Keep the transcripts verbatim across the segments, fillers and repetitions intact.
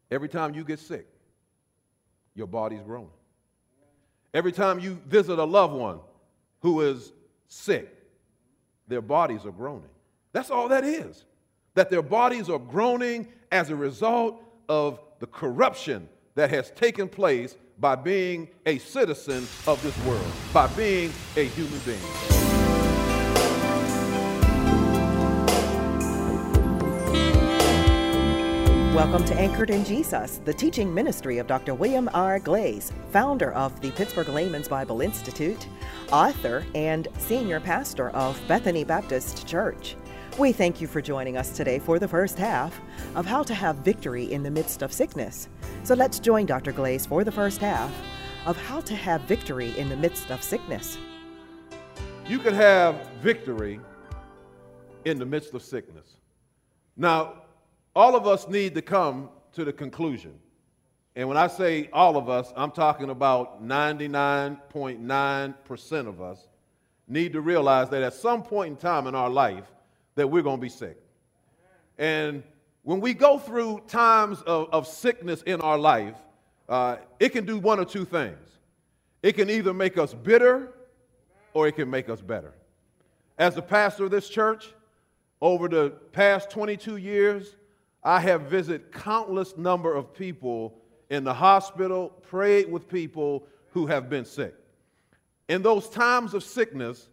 Every time you get sick, your body's growing. Every time you visit a loved one who is sick, their bodies are groaning. That's all that is. That their bodies are groaning as a result of the corruption that has taken place by being a citizen of this world, by being a human being. Welcome to Anchored in Jesus, the teaching ministry of Doctor William R. Glaze, founder of the Pittsburgh Layman's Bible Institute, author and senior pastor of Bethany Baptist Church. We thank you for joining us today for the first half of How to Have Victory in the Midst of Sickness. So let's join Doctor Glaze for the first half of How to Have Victory in the Midst of Sickness. You can have victory in the midst of sickness. Now, all of us need to come to the conclusion. And when I say all of us, I'm talking about ninety-nine point nine percent of us need to realize that at some point in time in our life that we're going to be sick. And when we go through times of, of sickness in our life, uh, it can do one or two things. It can either make us bitter or it can make us better. As a pastor of this church, over the past twenty-two years, I have visited countless number of people in the hospital, prayed with people who have been sick. In those times of sickness,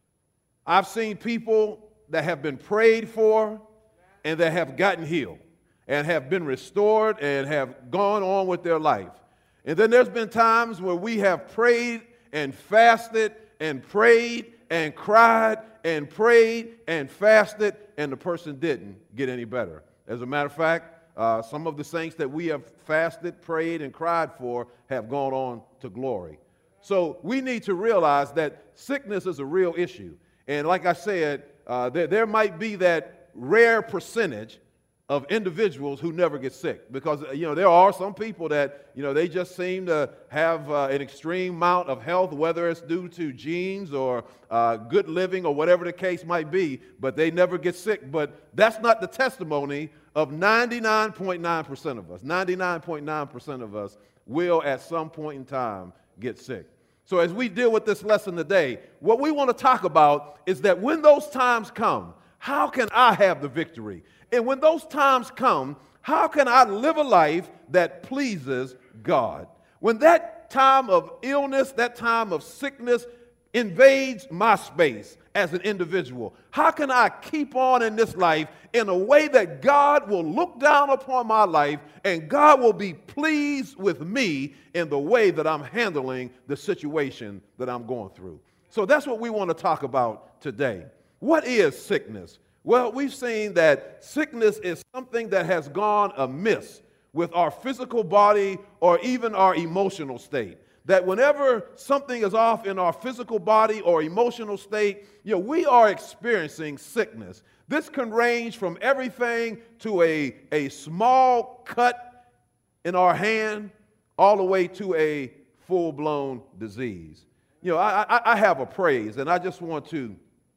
I've seen people that have been prayed for and that have gotten healed and have been restored and have gone on with their life. And then there's been times where we have prayed and fasted and prayed and cried and prayed and fasted, and the person didn't get any better. As a matter of fact, uh, some of the saints that we have fasted, prayed, and cried for have gone on to glory. So we need to realize that sickness is a real issue. And like I said, uh, there, there might be that rare percentage of individuals who never get sick, because you know there are some people that you know they just seem to have uh, an extreme amount of health, whether it's due to genes or uh, good living or whatever the case might be, but they never get sick. But that's not the testimony of ninety-nine point nine percent of us. ninety-nine point nine percent of us will at some point in time get sick. So as we deal with this lesson today, what we want to talk about is that when those times come, how can I have the victory? And when those times come, how can I live a life that pleases God? When that time of illness, that time of sickness invades my space as an individual, how can I keep on in this life in a way that God will look down upon my life and God will be pleased with me in the way that I'm handling the situation that I'm going through? So that's what we want to talk about today. What is sickness? Well, we've seen that sickness is something that has gone amiss with our physical body or even our emotional state. That whenever something is off in our physical body or emotional state, you know, we are experiencing sickness. This can range from everything to a, a small cut in our hand all the way to a full-blown disease. You know, I, I, I have a praise, and I just want to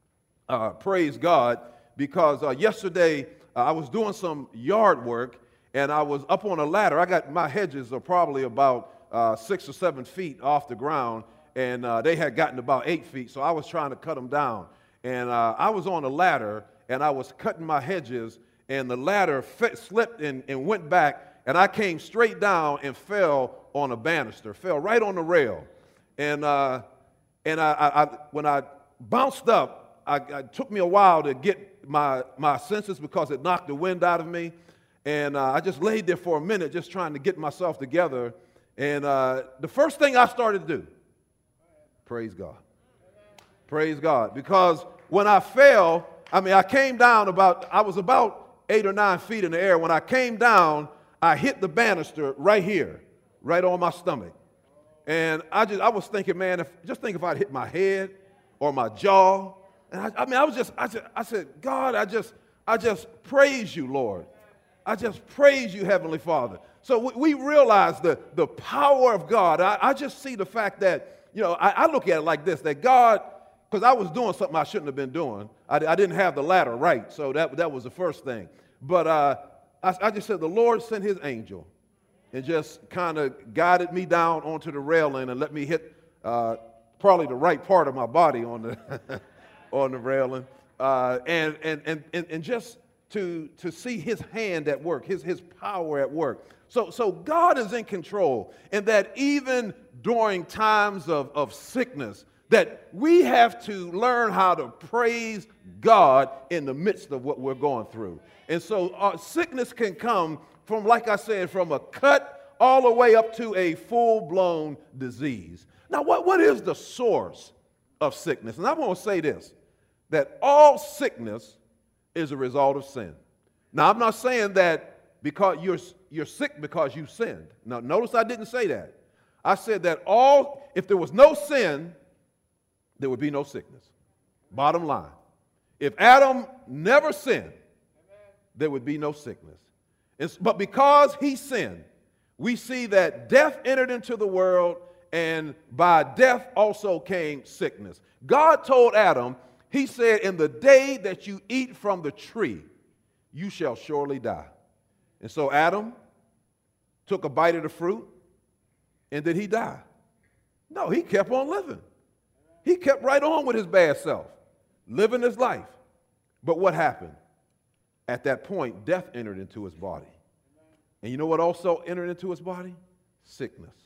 uh, praise God. Because uh, yesterday uh, I was doing some yard work and I was up on a ladder. I got my hedges are probably about uh, six or seven feet off the ground, and uh, they had gotten about eight feet. So I was trying to cut them down, and uh, I was on a ladder and I was cutting my hedges, and the ladder fit, slipped and, and went back, and I came straight down and fell on a banister, fell right on the rail, and uh, and I, I, I when I bounced up, I, it took me a while to get my my senses because it knocked the wind out of me, and uh, I just laid there for a minute just trying to get myself together, and uh, the first thing I started to do, praise God, praise God, because when I fell, I mean I came down about, I was about eight or nine feet in the air. When I came down, I hit the banister right here, right on my stomach, and I just I was thinking, man, if just think if I'd hit my head or my jaw. And I, I mean, I was just, I, just, I said, God, I just, I just praise you, Lord. I just praise you, Heavenly Father. So we, we realize the, the power of God. I, I just see the fact that, you know, I, I look at it like this, that God, because I was doing something I shouldn't have been doing. I, I didn't have the ladder right, so that, that was the first thing. But uh, I, I just said, the Lord sent his angel and just kind of guided me down onto the railing and let me hit uh, probably the right part of my body on the on the railing, uh, and, and and and and just to to see His hand at work, His His power at work. So so God is in control, and that even during times of, of sickness, that we have to learn how to praise God in the midst of what we're going through. And so our sickness can come from, like I said, from a cut all the way up to a full-blown disease. Now, what, what is the source of sickness? And I want to say this, that all sickness is a result of sin. Now, I'm not saying that because you're, you're sick because you sinned. Now, notice I didn't say that. I said that all, if there was no sin, there would be no sickness. Bottom line. If Adam never sinned, there would be no sickness. It's, but because he sinned, we see that death entered into the world, and by death also came sickness. God told Adam, He said, in the day that you eat from the tree, you shall surely die. And so Adam took a bite of the fruit, and did he die? No, he kept on living. He kept right on with his bad self, living his life. But what happened? At that point, death entered into his body. And you know what also entered into his body? Sickness.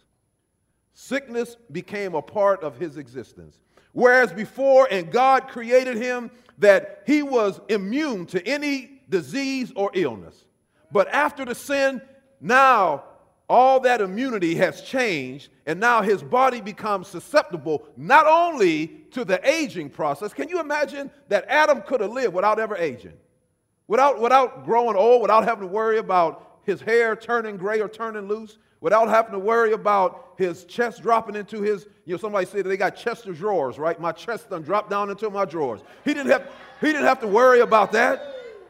Sickness became a part of his existence. Whereas before, and God created him, that he was immune to any disease or illness. But after the sin, now all that immunity has changed, and now his body becomes susceptible not only to the aging process. Can you imagine that Adam could have lived without ever aging? Without, without growing old, without having to worry about his hair turning gray or turning loose, without having to worry about his chest dropping into his, you know, somebody said that they got chest of drawers, right? My chest done dropped down into my drawers. He didn't have, he didn't have to worry about that.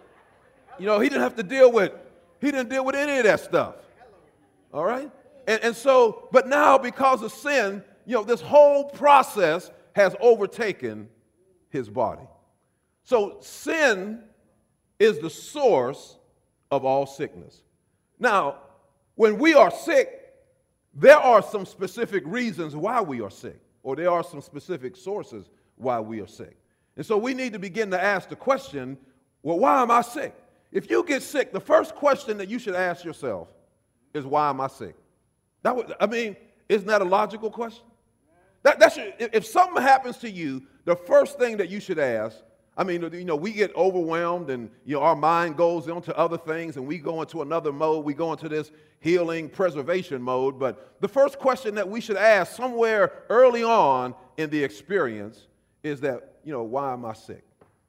You know, he didn't have to deal with, he didn't deal with any of that stuff. All right? And, and so, but now because of sin, you know, this whole process has overtaken his body. So sin is the source of all sickness. Now, when we are sick, there are some specific reasons why we are sick, or there are some specific sources why we are sick. And so we need to begin to ask the question, well, why am I sick? If you get sick, the first question that you should ask yourself is, why am I sick? That would, I mean, isn't that a logical question? That, that should, if something happens to you, the first thing that you should ask, I mean, you know, we get overwhelmed and, you know, our mind goes into other things and we go into another mode. We go into this healing, preservation mode. But the first question that we should ask somewhere early on in the experience is that, you know, why am I sick?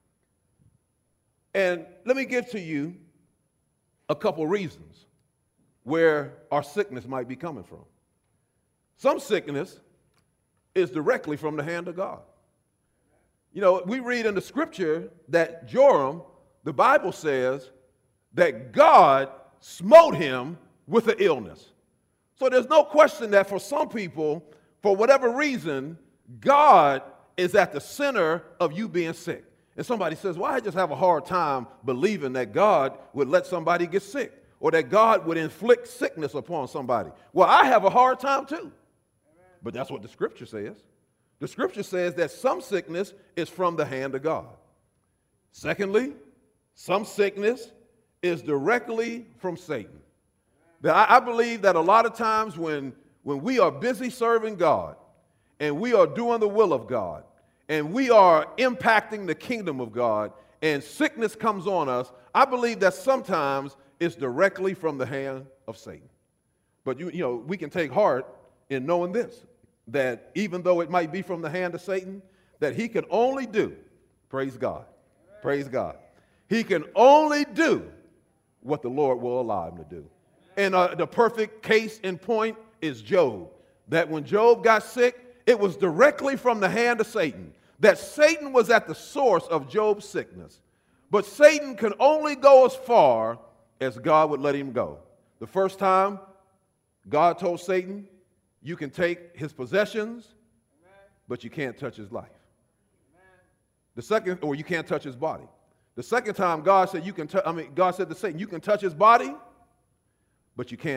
And let me give to you a couple reasons where our sickness might be coming from. Some sickness is directly from the hand of God. You know, we read in the scripture that Joram, the Bible says, that God smote him with an illness. So there's no question that for some people, for whatever reason, God is at the center of you being sick. And somebody says, well, I just have a hard time believing that God would let somebody get sick, or that God would inflict sickness upon somebody. Well, I have a hard time too. But that's what the scripture says. The scripture says that some sickness is from the hand of God. Secondly, some sickness is directly from Satan. Now, I, I believe that a lot of times when, when we are busy serving God and we are doing the will of God and we are impacting the kingdom of God and sickness comes on us, I believe that sometimes it's directly from the hand of Satan. But, you, you know, we can take heart in knowing this, that even though it might be from the hand of Satan, that he can only do, praise God, praise God, he can only do what the Lord will allow him to do. And uh, the perfect case in point is Job, that when Job got sick, it was directly from the hand of Satan, that Satan was at the source of Job's sickness. But Satan can only go as far as God would let him go. The first time God told Satan, you can take his possessions, but you can't touch his life. The second, or you can't touch his body. The second time God said you can, t- I mean, God said to Satan, you can touch his body, but you can't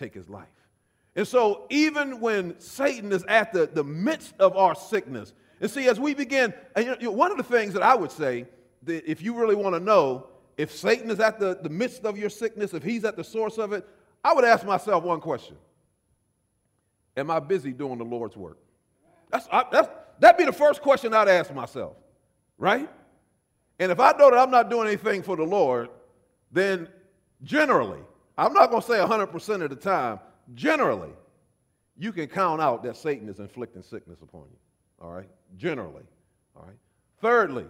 take his life. And so even when Satan is at the, the midst of our sickness, and see, as we begin, and you know, one of the things that I would say, that if you really want to know if Satan is at the, the midst of your sickness, if he's at the source of it, I would ask myself one question. Am I busy doing the Lord's work? That's, I, that's, that'd be the first question I'd ask myself, right? And if I know that I'm not doing anything for the Lord, then generally, I'm not going to say one hundred percent of the time, generally, you can count out that Satan is inflicting sickness upon you, all right? Generally, all right? Thirdly,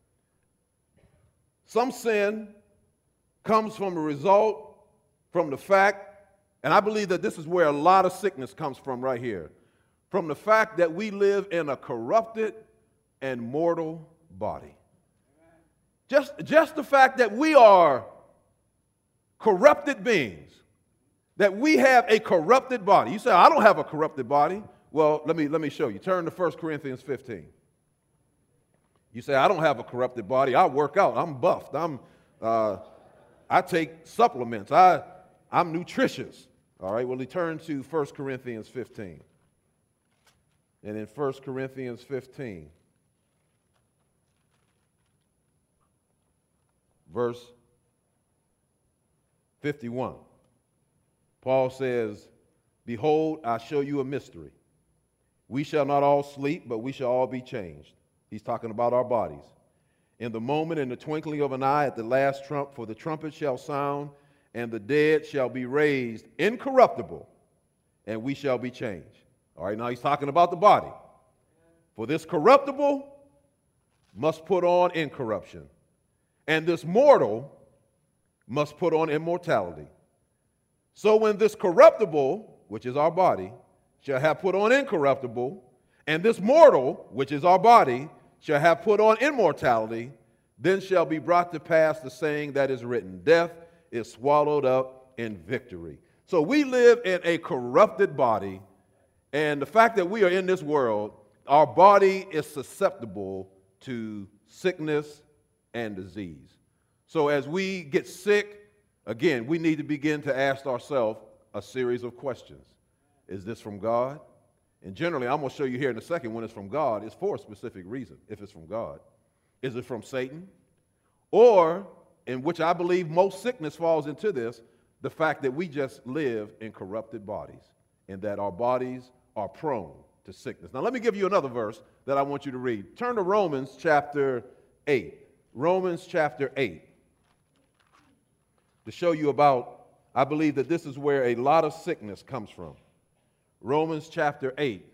some sin comes from a result from the fact, and I believe that this is where a lot of sickness comes from right here, from the fact that we live in a corrupted and mortal body. Just, just the fact that we are corrupted beings, that we have a corrupted body. You say, I don't have a corrupted body. Well, let me, let me show you. Turn to First Corinthians fifteen. You say, I don't have a corrupted body. I work out. I'm buffed. I'm, uh, I take supplements. I, I'm nutritious. All right, well, he turned to First Corinthians fifteen. And in First Corinthians fifteen, verse fifty-one, Paul says, behold, I show you a mystery. We shall not all sleep, but we shall all be changed. He's talking about our bodies. In the moment, in the twinkling of an eye, at the last trump, for the trumpet shall sound, and the dead shall be raised incorruptible, and we shall be changed. All right, now he's talking about the body. For this corruptible must put on incorruption, and this mortal must put on immortality. So when this corruptible, which is our body, shall have put on incorruptible, and this mortal, which is our body, shall have put on immortality, then shall be brought to pass the saying that is written, death is swallowed up in victory. So we live in a corrupted body, and the fact that we are in this world, our body is susceptible to sickness and disease. So as we get sick, again, we need to begin to ask ourselves a series of questions. Is this from God? And generally, I'm going to show you here in a second when it's from God, it's for a specific reason, if it's from God. Is it from Satan? Or, in which I believe most sickness falls into this, the fact that we just live in corrupted bodies and that our bodies are prone to sickness. Now, let me give you another verse that I want you to read. Turn to Romans chapter eight. Romans chapter eight. To show you about, I believe that this is where a lot of sickness comes from. Romans chapter eight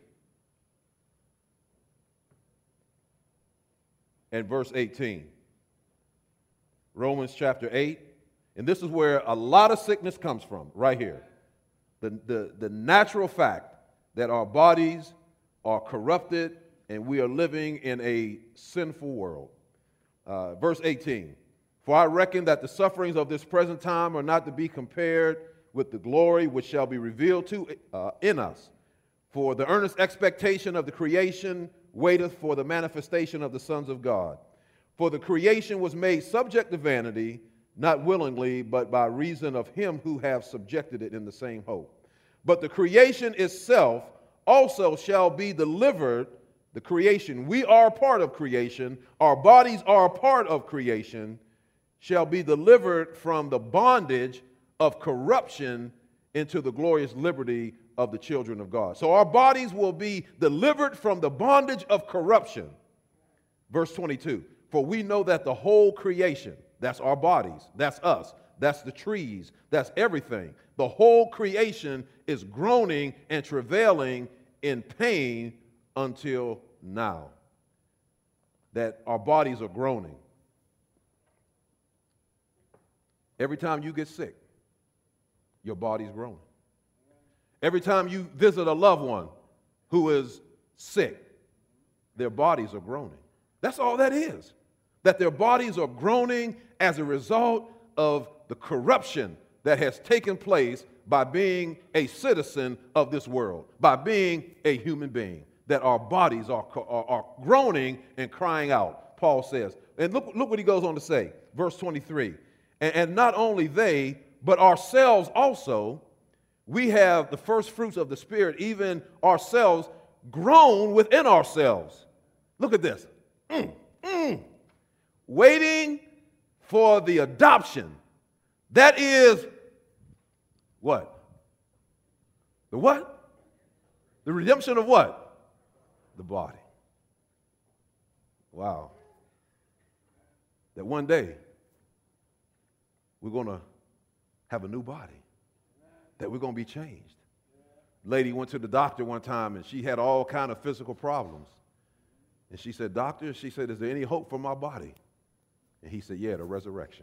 and verse eighteen. Romans chapter eight, and this is where a lot of sickness comes from, right here. The, the, the natural fact that our bodies are corrupted and we are living in a sinful world. Uh, verse eighteen, for I reckon that the sufferings of this present time are not to be compared with the glory which shall be revealed to uh, in us. For the earnest expectation of the creation waiteth for the manifestation of the sons of God. For the creation was made subject to vanity, not willingly, but by reason of him who hath subjected it in the same hope. But the creation itself also shall be delivered, the creation, we are a part of creation, our bodies are a part of creation, shall be delivered from the bondage of corruption into the glorious liberty of the children of God. So our bodies will be delivered from the bondage of corruption. Verse twenty-two, for we know that the whole creation, that's our bodies, that's us, that's the trees, that's everything. The whole creation is groaning and travailing in pain until now. That our bodies are groaning. Every time you get sick, your body's groaning. Every time you visit a loved one who is sick, their bodies are groaning. That's all that is. That their bodies are groaning as a result of the corruption that has taken place by being a citizen of this world, by being a human being, that our bodies are, are, are groaning and crying out, Paul says. And look, look what he goes on to say, verse twenty-three. And, and not only they, but ourselves also, we have the first fruits of the Spirit, even ourselves, grown within ourselves. Look at this. Mm, mm. Waiting for the adoption. That is what? The what? The redemption of what? The body. Wow. That one day we're going to have a new body. That we're going to be changed. Lady went to the doctor one time and she had all kind of physical problems. And she said, doctor, she said, is there any hope for my body? And he said, yeah, the resurrection.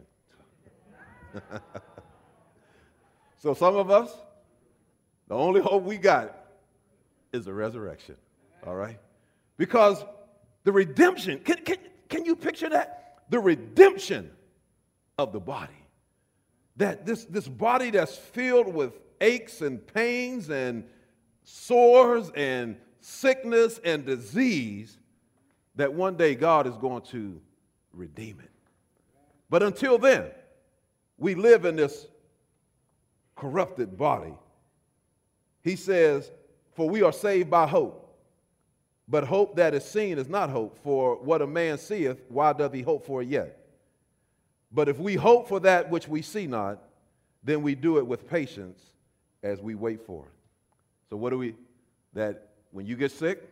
So some of us, the only hope we got is the resurrection, all right? Because the redemption, can, can, can you picture that? The redemption of the body. That this, this body that's filled with aches and pains and sores and sickness and disease, that one day God is going to redeem it. But until then, we live in this corrupted body. He says, for we are saved by hope. But hope that is seen is not hope. For what a man seeth, why doth he hope for it yet? But if we hope for that which we see not, then we do it with patience as we wait for it. So what do we, that when you get sick,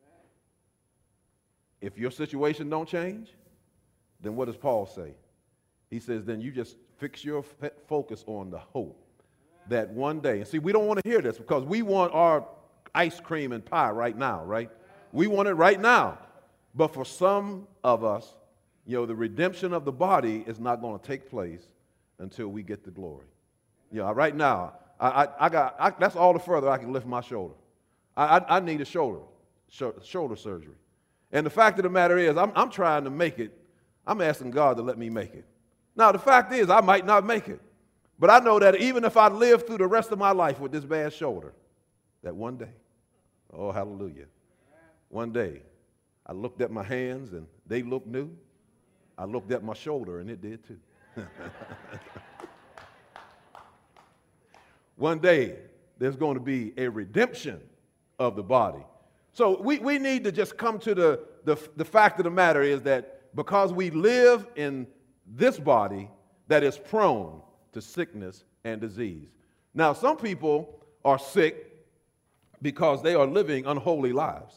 if your situation don't change, then what does Paul say? He says, then you just fix your f- focus on the hope that one day, and see, we don't want to hear this because we want our ice cream and pie right now, right? We want it right now. But for some of us, you know, the redemption of the body is not going to take place until we get the glory. You know, right now, I, I, I got, I, that's all the further I can lift my shoulder. I, I, I need a shoulder, shoulder surgery. And the fact of the matter is, I'm, I'm trying to make it. I'm asking God to let me make it. Now, the fact is, I might not make it. But I know that even if I live through the rest of my life with this bad shoulder, that one day, oh, hallelujah, one day, I looked at my hands and they looked new. I looked at my shoulder and it did too. One day, there's going to be a redemption of the body. So we, we need to just come to the, the, the fact of the matter is that because we live in this body that is prone to sickness and disease. Now, some people are sick because they are living unholy lives.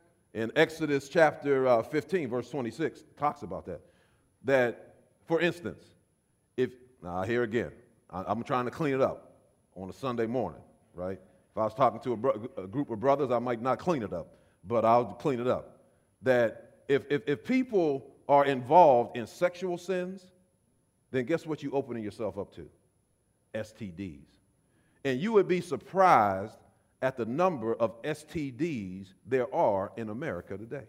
In Exodus chapter uh, fifteen, verse twenty-six, talks about that. That, for instance, if, now here again, I, I'm trying to clean it up on a Sunday morning, right? If I was talking to a, bro- a group of brothers, I might not clean it up, but I'll clean it up. That if, if, if people are involved in sexual sins, then guess what you're opening yourself up to? S T Ds. And you would be surprised at the number of S T Ds there are in America today.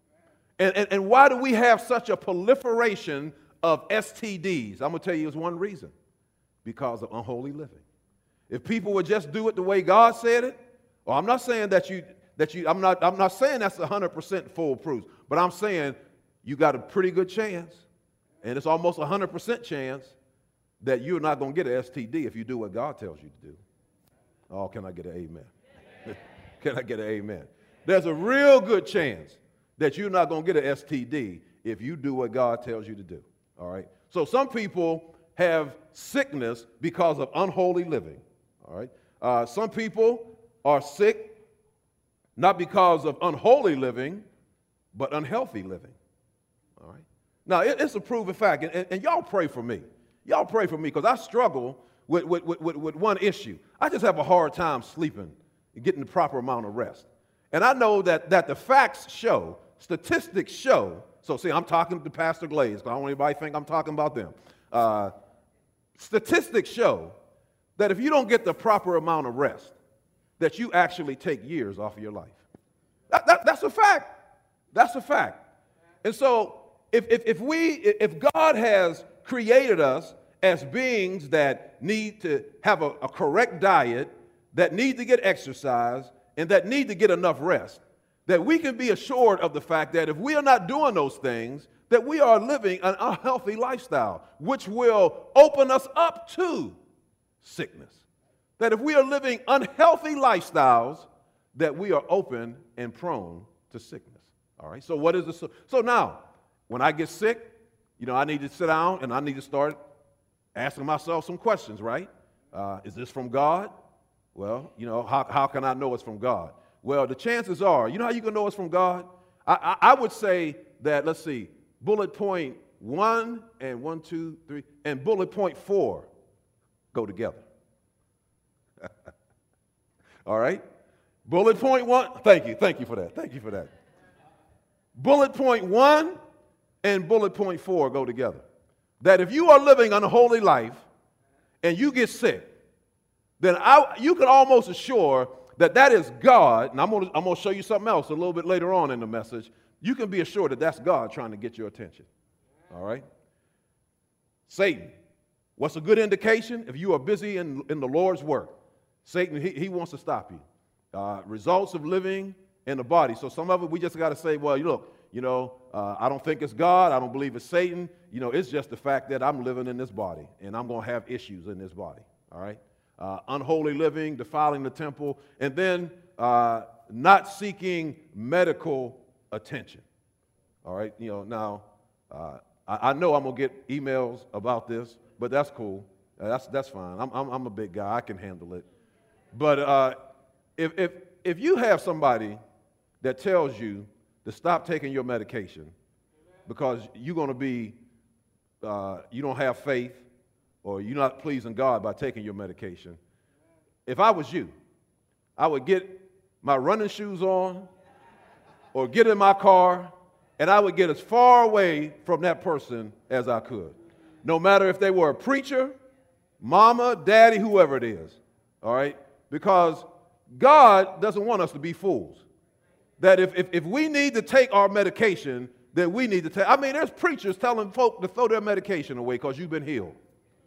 And, and, and why do we have such a proliferation of S T Ds? I'm going to tell you it's one reason. Because of unholy living. If people would just do it the way God said it, or I'm not saying that you, that you, I'm not, I'm not saying that's one hundred percent foolproof, but I'm saying you got a pretty good chance, and it's almost a one hundred percent chance that you're not going to get an S T D if you do what God tells you to do. Oh, can I get an amen? Can I get an amen? There's a real good chance that you're not going to get an S T D if you do what God tells you to do. All right? So some people have sickness because of unholy living. All right? Uh, some people are sick not because of unholy living, but unhealthy living. All right? Now, it, it's a proven fact, and, and, and y'all pray for me. Y'all pray for me because I struggle with, with, with, with one issue. I just have a hard time sleeping and getting the proper amount of rest. And I know that, that the facts show, statistics show, so see, I'm talking to Pastor Glaze, because I don't want anybody to think I'm talking about them. Uh, statistics show that if you don't get the proper amount of rest, that you actually take years off of your life. That, that, that's a fact. That's a fact. And so if, if, if we, if God has created us as beings that need to have a, a correct diet, that need to get exercise, and that need to get enough rest, that we can be assured of the fact that if we are not doing those things, that we are living an unhealthy lifestyle, which will open us up to sickness. that if we are living unhealthy lifestyles, that we are open and prone to sickness. All right, so what is the, so, so now, when I get sick, you know, I need to sit down and I need to start asking myself some questions, right? Uh, is this from God? Well, you know, how, how can I know it's from God? Well, the chances are, you know how you can know it's from God? I, I, I would say that, let's see, bullet point one and one, two, three, and bullet point four go together. All right? Bullet point one, thank you, thank you for that, thank you for that. Bullet point one and bullet point four go together. That if you are living an unholy life and you get sick, then I, you can almost assure that that is God, and I'm going to I'm going to show you something else a little bit later on in the message. You can be assured that that's God trying to get your attention. All right? Satan. What's a good indication? If you are busy in, in the Lord's work, Satan, he, he wants to stop you. Uh, results of living in the body. So some of it, we just got to say, well, you look, you know, uh, I don't think it's God. I don't believe it's Satan. You know, it's just the fact that I'm living in this body, and I'm going to have issues in this body. All right? Uh, unholy living, defiling the temple, and then uh, not seeking medical attention. All right, you know, now, uh, I, I know I'm going to get emails about this, but that's cool. Uh, that's that's fine. I'm, I'm, I'm a big guy. I can handle it. But uh, if, if, if you have somebody that tells you to stop taking your medication because you're going to be, uh, you don't have faith, or you're not pleasing God by taking your medication, if I was you, I would get my running shoes on or get in my car, and I would get as far away from that person as I could, no matter if they were a preacher, mama, daddy, whoever it is, all right? Because God doesn't want us to be fools. That if, if, if we need to take our medication, then we need to take, I mean, there's preachers telling folk to throw their medication away because you've been healed.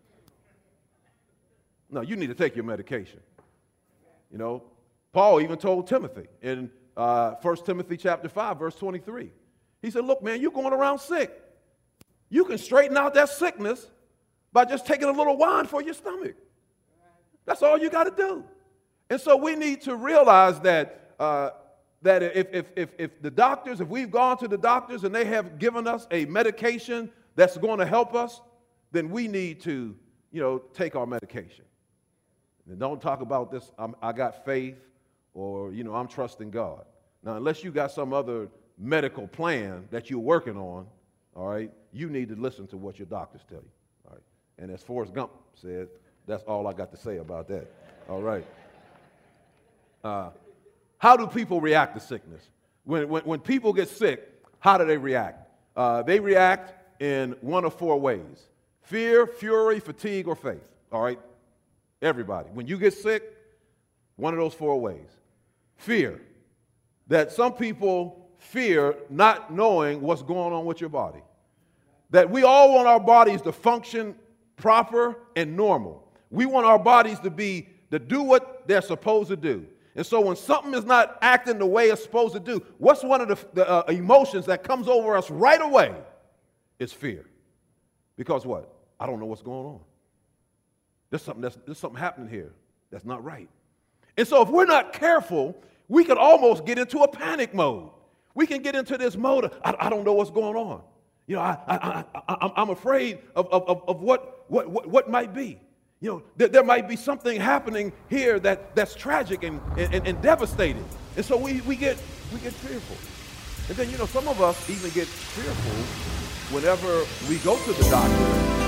No, you need to take your medication. You know, Paul even told Timothy in uh, First Timothy chapter five, verse twenty-three. He said, look, man, you're going around sick. You can straighten out that sickness by just taking a little wine for your stomach. That's all you got to do. And so we need to realize that uh, that if, if, if, if the doctors, if we've gone to the doctors and they have given us a medication that's going to help us, then we need to, you know, take our medication. And don't talk about this, I'm, I got faith, or, you know, I'm trusting God. Now, unless you got some other medical plan that you're working on, all right, you need to listen to what your doctors tell you. All right. And as Forrest Gump said, that's all I got to say about that. All right. Uh, how do people react to sickness? When, when, when people get sick, how do they react? Uh, they react in one of four ways: fear, fury, fatigue, or faith. All right? Everybody. When you get sick, one of those four ways. Fear. That some people fear not knowing what's going on with your body. That we all want our bodies to function proper and normal. We want our bodies to be, to do what they're supposed to do. And so when something is not acting the way it's supposed to do, what's one of the, the uh, emotions that comes over us right away? It's fear. Because what? I don't know what's going on. There's something, that's, there's something happening here that's not right. And so if we're not careful, we could almost get into a panic mode. We can get into this mode of, I, I don't know what's going on. You know, I, I, I, I'm afraid of, of, of what, what, what, what might be. You know, there, there might be something happening here that, that's tragic and, and, and devastating. And so we, we, get, we get fearful. And then, you know, some of us even get fearful whenever we go to the doctor.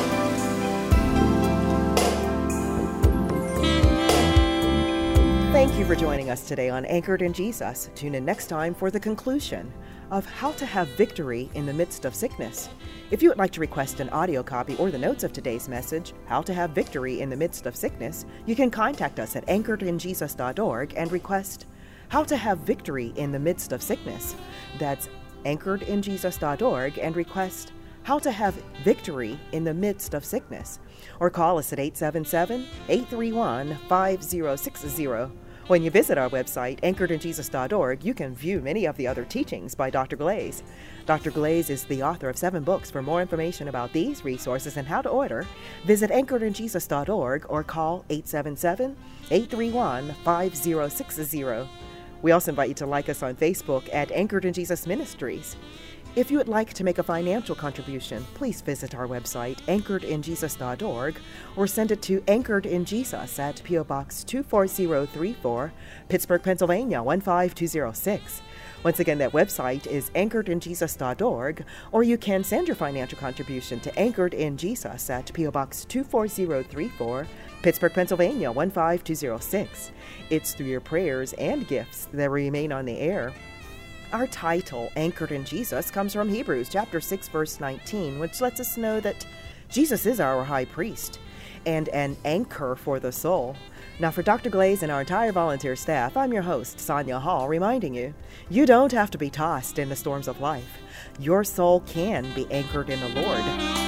Thank you for joining us today on Anchored in Jesus. Tune in next time for the conclusion of how to have victory in the midst of sickness. If you would like to request an audio copy or the notes of today's message, How to Have Victory in the Midst of Sickness, you can contact us at anchored in jesus dot org and request How to Have Victory in the Midst of Sickness. That's anchored in jesus dot org and request How to Have Victory in the Midst of Sickness. Or call us at eight seven seven, eight three one, five zero six zero. When you visit our website, anchored in jesus dot org, you can view many of the other teachings by Doctor Glaze. Doctor Glaze is the author of seven books. For more information about these resources and how to order, visit anchored in jesus dot org or call eight seven seven, eight three one, five zero six zero. We also invite you to like us on Facebook at Anchored in Jesus Ministries. If you would like to make a financial contribution, please visit our website, anchored in jesus dot org, or send it to Anchored in Jesus at P O Box two four zero three four, Pittsburgh, Pennsylvania one five two zero six. Once again, that website is anchored in jesus dot org, or you can send your financial contribution to Anchored in Jesus at P O Box two four zero three four, Pittsburgh, Pennsylvania one five two zero six. It's through your prayers and gifts that remain on the air. Our title, Anchored in Jesus, comes from Hebrews chapter six, verse nineteen, which lets us know that Jesus is our high priest and an anchor for the soul. Now, for Doctor Glaze and our entire volunteer staff, I'm your host, Sonia Hall, reminding you, you don't have to be tossed in the storms of life. Your soul can be anchored in the Lord.